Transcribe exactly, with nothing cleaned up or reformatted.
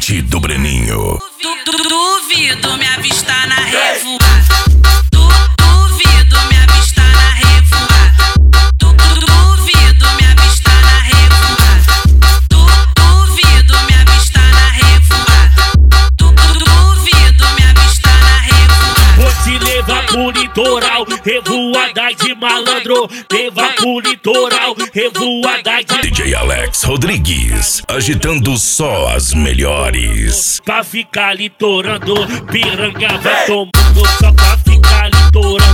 Hit do Breninho. Du, du, duvido me avistar na revoada. Du, duvido me avistar na revoada. Du, du, duvido me avistar na revoada. Du, duvido me avistar na revoada. Du, du, duvido me avistar na revoada. Vou te levar pro litoral, revoada de malandro. Levar pro litoral, revoada de D J Alex Rodrigues, agitando só as melhores. Pra ficar litorando, piranga vai tomando só pra ficar litorando.